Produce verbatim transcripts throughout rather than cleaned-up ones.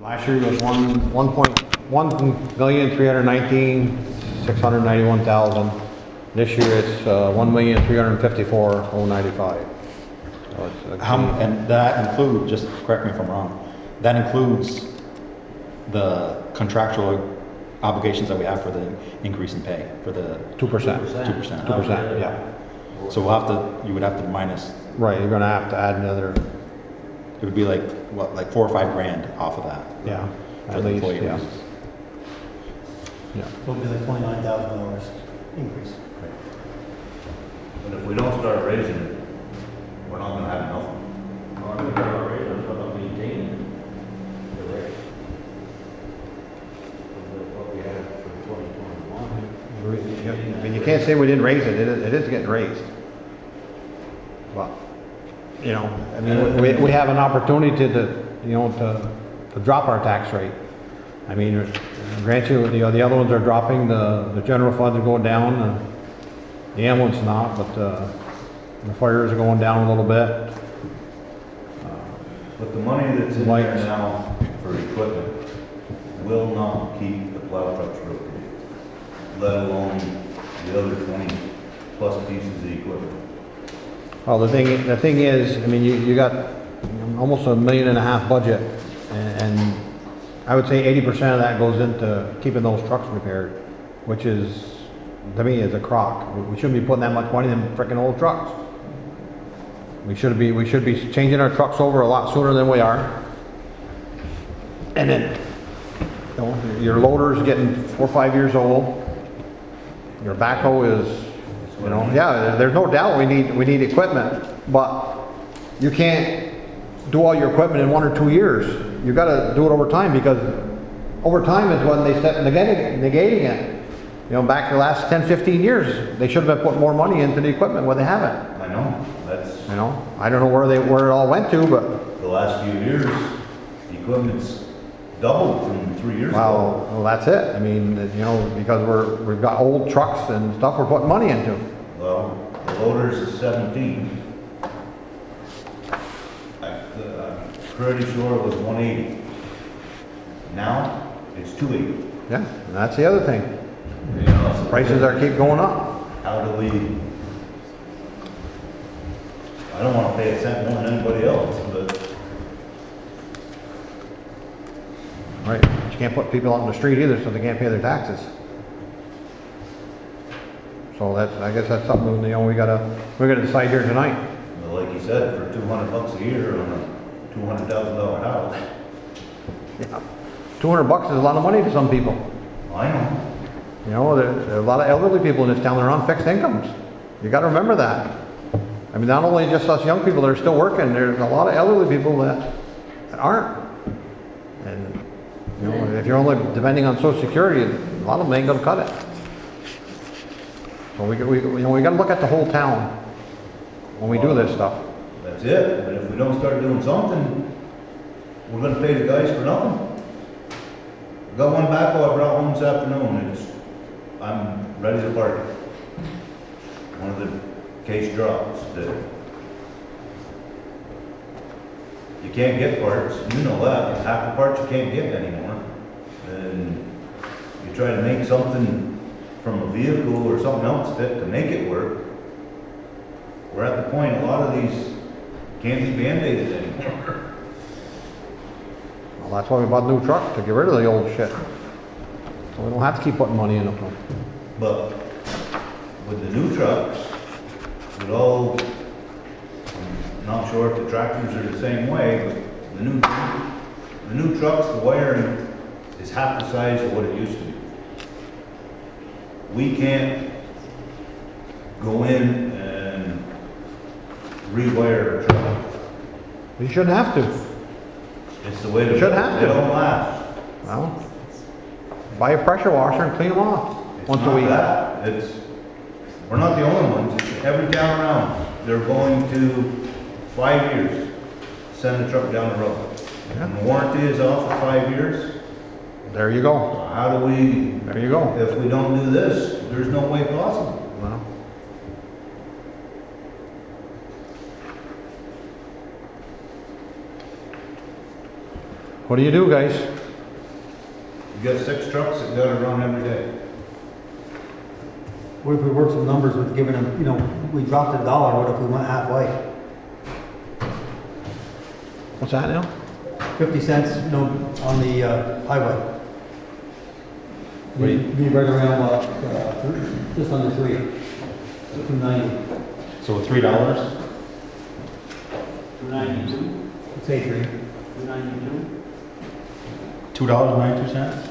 Last year was one, one point, one million, three hundred nineteen, six hundred ninety-one thousand. This year it's, uh, one million, three hundred fifty-four, oh ninety-five. So it's, How, and that includes, just correct me if I'm wrong, that includes the contractual obligations that we have for the increase in pay, for the two percent. two percent. Two percent, yeah. So we'll have to, you would have to minus, Right, you're gonna have to add another, it would be like, what, like four or five grand off of that? yeah, For at the least, employee yeah. raises. Yeah. So it'll be like twenty-nine thousand dollars increase. But if we don't start raising it, we're not gonna have nothing. Well, I think we're not raising it, we're not maintaining the rate of what we had for twenty twenty-one. I mean, you can't say we didn't raise it, it is, it is getting raised. But, you know, I mean, we, we have an opportunity to, you know, to, to drop our tax rate. I mean, grant you, the, the other ones are dropping, the, the general funds are going down, the, the ambulance not, but, uh, the fires are going down a little bit. But the money that's in there Lights. now for equipment will not keep the plow trucks rotating, let alone the other twenty plus pieces of equipment. Well, the thing, the thing is, I mean, you, you got almost a million and a half budget, and, and I would say eighty percent of that goes into keeping those trucks repaired, which is, to me, is a crock. We shouldn't be putting that much money in frickin' old trucks. We should be, we should be changing our trucks over a lot sooner than we are. And then, you know, your loader's getting four or five years old. Your backhoe is, you know, yeah, there's no doubt we need, we need equipment, but you can't do all your equipment in one or two years. You gotta do it over time, because over time is when they start negating, negating it. You know, back the last ten, fifteen years, they should have been putting more money into the equipment, where they haven't. I know, that's, You know, I don't know where they, where it all went to, but, the last few years, the equipment's doubled from three years ago. well, well, that's it. I mean, you know, because we're, we've got old trucks and stuff we're putting money into. Well, the loader's is seventeen. I, uh, I'm pretty sure it was one eighty. Now, it's two eighty. Yeah, and that's the other thing. You know, so Prices are keep going up. how do we, I don't wanna pay a cent more than anybody else, but Right, but you can't put people out on the street either, so they can't pay their taxes. So that's, I guess that's something, you know, we gotta, we're gonna decide here tonight. well, like you said, for two hundred bucks a year on a two hundred thousand dollar house, Yeah. Two hundred bucks is a lot of money to some people. I know. You know, there, there are a lot of elderly people in this town that are on fixed incomes. You gotta remember that. I mean, not only just us young people that are still working, there's a lot of elderly people that, that aren't. And, you know, if you're only depending on social security, a lot of them ain't gonna cut it. So we, we, you know, we gotta look at the whole town when we do this stuff. That's it, but if we don't start doing something, we're gonna pay the guys for nothing. I got one backhoe I brought home this afternoon, it's, I'm ready to park it. One of the case drops that you can't get parts, you know that, half the parts you can't get anymore. And you try to make something from a vehicle or something else fit to make it work. We're at the point, a lot of these can't be band-aided anymore. Well, that's why we bought a new truck, to get rid of the old shit. So we don't have to keep putting money in them. But with the new trucks, with all, I'm not sure if the tractors are the same way, but the new, the new trucks, the wiring is half the size of what it used to be. We can't go in and rewire a truck. You shouldn't have to. It's the way to. Shouldn't have to. They don't last. Well, buy a pressure washer and clean them off It's once a not week. that. It's, we're not the only ones. It's every town around. They're going to five years, send the truck down the road. Yeah. And the warranty is off for five years. There you go. How do we, There you go. if we don't do this, there's no way possible. Well, What do you do, guys? You got six trucks that gotta run every day. What if we work some numbers with giving them, you know, we dropped a dollar, what if we went halfway? What's that now? Fifty cents, you know, on the, uh, highway. Be, Wait. be right around, uh, uh, just under three. Two ninety, So three dollars? Two ninety-two, say three. two ninety-two? Two dollars and ninety-two cents?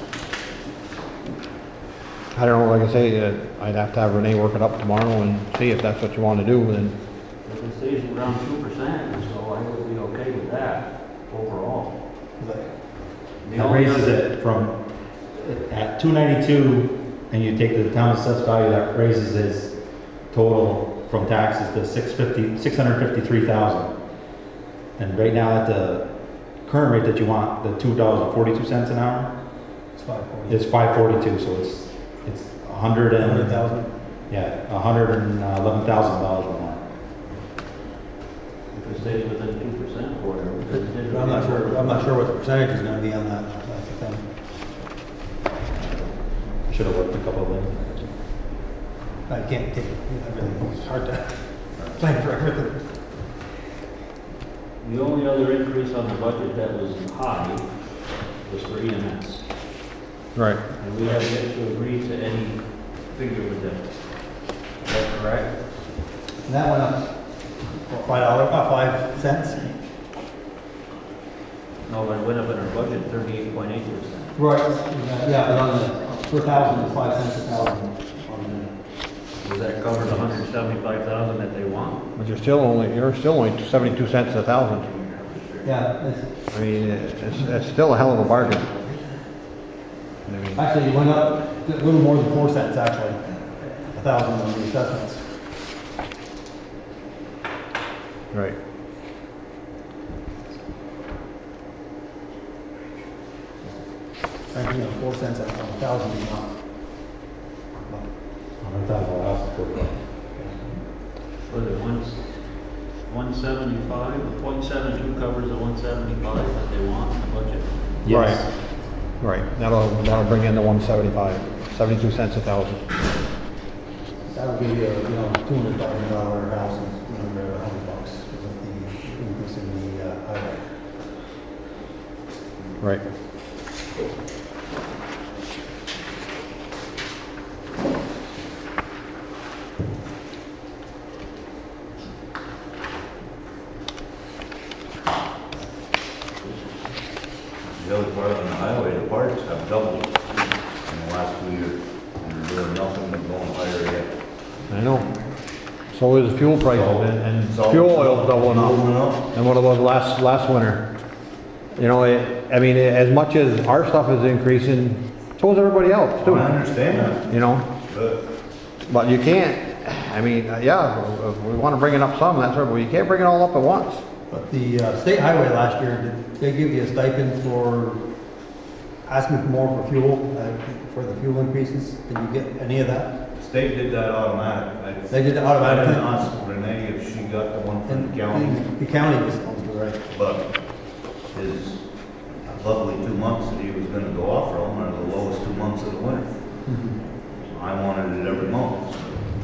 I don't know, like I say, uh, I'd have to have Renee work it up tomorrow and see if that's what you want to do, then, If it stays around two percent, so I would be okay with that overall. The That only raises other- it from, at two ninety-two, and you take the town assessed value, that raises his total from taxes to six fifty, six hundred fifty-three thousand. And right now, at the current rate that you want, the two dollars and forty-two cents an hour, It's five forty. is five forty-two, so it's, it's a hundred Hundred and, thousand. yeah, a hundred and eleven thousand dollars more. If it stays within two percent or whatever. because it did- I'm not sure, I'm not sure what the percentage is gonna be on that, that's the thing. Should have worked a couple of them. I can't take everything, it's hard to plan for everything. The only other increase on the budget that was high was for E M S. right. And we have yet to agree to any figure with them. Is that correct? And that went up, what, five dollars, uh, five cents? No, but it went up in our budget thirty-eight point eight percent. Right, yeah, but on the, per thousand is five cents a thousand. Does that cover the hundred seventy-five thousand that they want? But you're still only, you're still only seventy-two cents a thousand. Yeah, it's, I mean, it's, it's still a hell of a bargain. I mean, actually, it went up a little more than four cents, actually. A thousand on the assessments. right. Actually, you know, four cents a a thousand is not. Hundred thousand dollars. Was it one, one seventy-five, the point seven two covers the one seventy-five that they want in the budget? Yes. Right, that'll, that'll bring in the one seventy-five, seventy-two cents a thousand. That'll give you, you know, two hundred thousand dollar house is under a hundred bucks with the increase in the, uh, highway. Right. The other part on the highway, the parts have doubled in the last two years. And they're doing nothing but going higher yet. I know. So is fuel prices, and, and So- fuel oil's doubling Doubling up. up. And what it was last, last winter. You know, it, I mean, as much as our stuff is increasing, so is everybody else I too. understand that, You know, but but you can't, I mean, uh, yeah, if we wanna bring it up some, that's right, but you can't bring it all up at once. But the, uh, state highway last year, did they give you a stipend for asking for more for fuel, uh, for the fuel increases? Did you get any of that? the state did that automatic. I- They did it I automatically? didn't ask Renee if she got the one from And the county, The county was supposed to, right? but his lovely two months that he was gonna go off from are the lowest two months of the winter. I wanted it every month.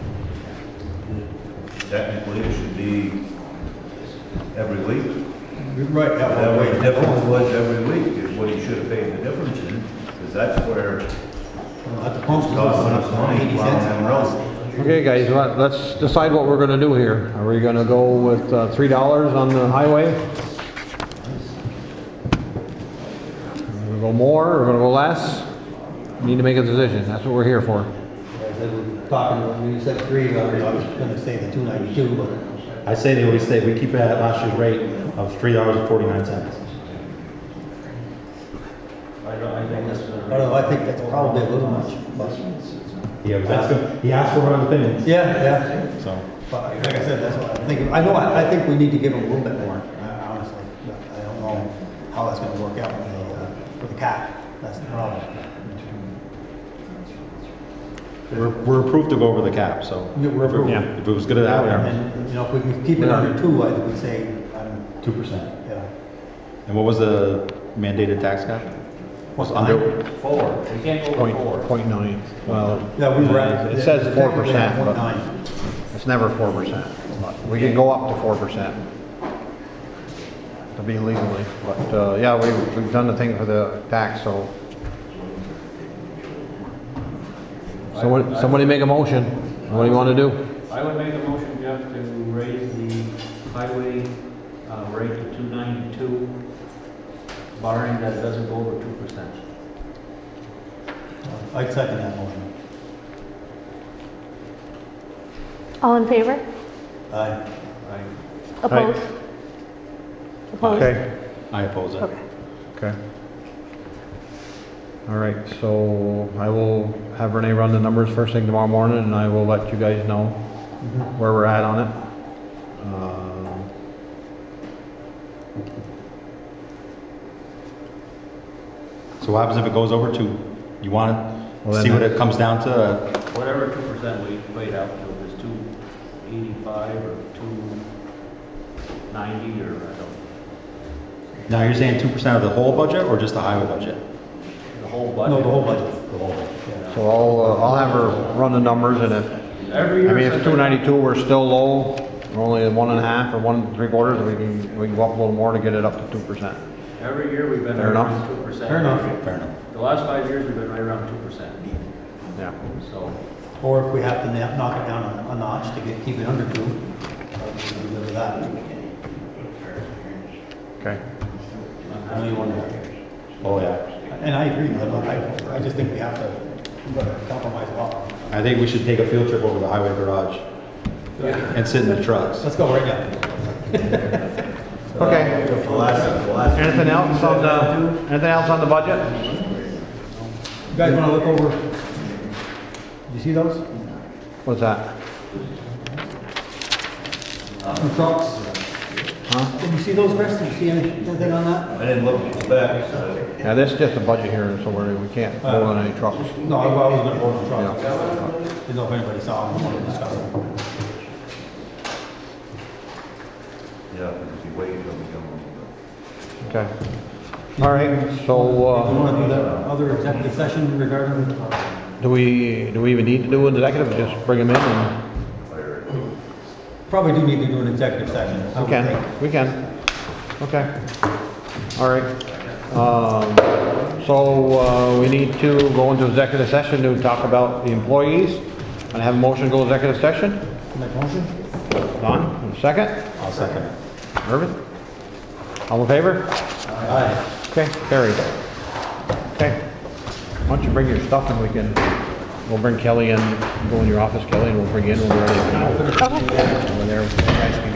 Technically, it should be every week. Right, yeah, well, Whatever wait, the difference was every week is what he should have paid the difference in, because that's where At the pumps, it's costing us money eighty plowing cents. them roads. Okay, guys, let- let's decide what we're gonna do here. Are we gonna go with, uh, three dollars on the highway? We're gonna go more, or we're gonna go less? We Need to make a decision, that's what we're here for. They were talking, when you said three, I was I was gonna say the two ninety-two, but I say that we stay, we keep it at last year's rate of three dollars and forty-nine cents. I don't, I think that's. I don't know, I think that's probably a little much, but. He was asking, he asked for our opinions, Yeah, yeah, so. but like I said, that's what I'm thinking, I know, I, I think we need to give them a little bit more, uh, honestly, but I don't know how that's gonna work out with the, uh, with the cap, that's the problem. We're, we're approved to go over the cap, so. Yeah, we're approved. Yeah. If it was good at that, And, you know, if we can keep it under two, I would say, um, two percent. yeah. And what was the mandated tax cap? What's Under, under? Four, we can't go over Point, four. point nine, well, Yeah, we were at. it says four technically at percent, but point nine. it's never four percent. We can go up to four percent. To be legally, but, uh, yeah, we've, we've done the thing for the tax, so. Somebody, somebody make a motion. What do you wanna do? I would make a motion, Jeff, to raise the highway, uh, rate to two ninety-two, barring that it doesn't go over two percent. I'd second that motion. All in favor? Aye. Opposed? Opposed? Okay, I oppose it. Okay. okay. All right, so I will have Renee run the numbers first thing tomorrow morning, and I will let you guys know where we're at on it. Um, So what happens if it goes over two? You want Well, to then see what that- it comes down to? uh, Whatever two percent we paid out to, it was two eighty-five or two ninety, or I don't, Now, you're saying two percent of the whole budget or just the highway budget? the whole budget. No, the whole budget. The whole budget. So I'll, uh, I'll have her run the numbers, and if, Every I year. mean, if since two ninety-two, we're still low, we're only at one and a half or one and three quarters, we can, we can go up a little more to get it up to two percent. Every year we've been Fair right around enough. two percent. Fair enough. Fair enough. The last five years, we've been right around two percent, Yeah. so. Or if we have to na- knock it down a a notch to get, keep it under two, I'll live with that. Okay. I mean, one. Oh, yeah. And I agree, but I, I just think we have to, we gotta compromise a lot. I think we should take a field trip over the highway garage and sit in the trucks. Let's go right now. Okay. The last, the last. Anything else on the, anything else on the budget? You guys wanna look over, did you see those? What's that? Some trucks? Huh? Did you see those, Chris? Did you see any- anything on that? I didn't look at the back, so. Yeah, this is just a budget here, so we're, we can't vote on any trucks. No, I I was gonna vote on trucks. Yeah. Didn't know if anybody saw them, wanted to discuss them. Yeah, because you wait until we come. Okay. All right, so, You uh, wanna do that other executive session regarding, do we, do we even need to do an executive, just bring them in and? probably do need to do an executive session. I We would can, think. we can. Okay. All right. Um, so, uh, we need to go into executive session to talk about the employees. And have a motion to go executive session. Make a motion? Don, second. I'll second it. Irvin? All in favor? Aye. Okay, carried. Okay. Why don't you bring your stuff and we can, we'll bring Kelly in, go in your office, Kelly, and we'll bring you in when we're ready to come out. Okay. Over there, you guys can